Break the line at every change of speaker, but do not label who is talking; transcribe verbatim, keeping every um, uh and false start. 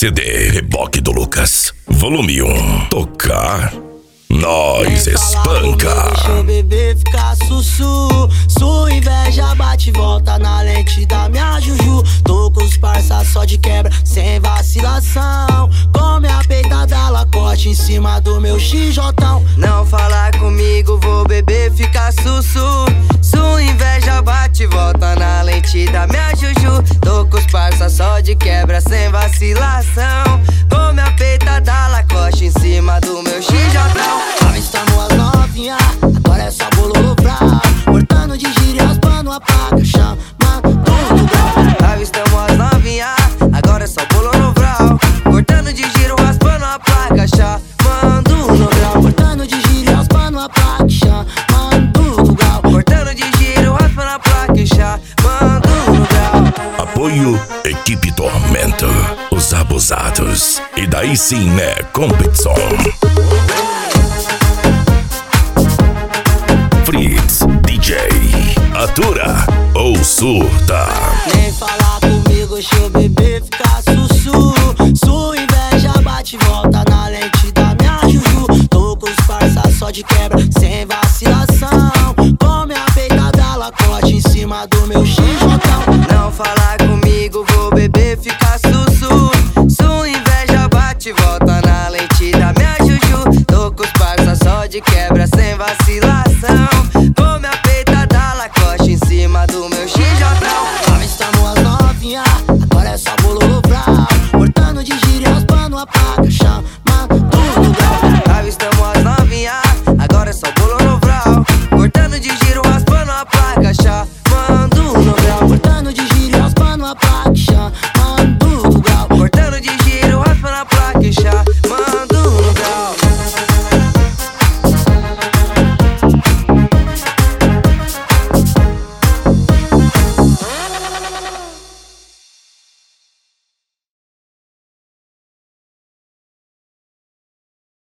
C D Reboque do Lucas, volume um. Tocar, nós espanca.
Deixa o bebê ficar sussu. Sua inveja bate e volta na lente da minha juju. Tô com os parça só de quebra, sem vacilação. Com minha peitada lacote em cima do meu xijotão. Não falar comigo, vou beber ficar sussu. Sua inveja bate e volta na lente da minha juju. Tô com os parça só de quebra, sem vacilação. Com minha peitada lacote em cima do meu xijotão. Avistamos as novinha, agora é só bololo brau. Cortando de giro e raspando a placa, chamando tudo grau. Avistamos as novinha, agora é só bololo brau. Cortando de giro, raspando a placa, chamando no grau. Cortando de giro e raspando a placa, chamando tudo grau. Cortando de giro, raspando a placa, chamando no grau.
Apoio Equipe Tormento, os abusados. E daí sim, né, competição. Fritz, D J, atura ou surta.
Nem falar comigo, deixa eu beber.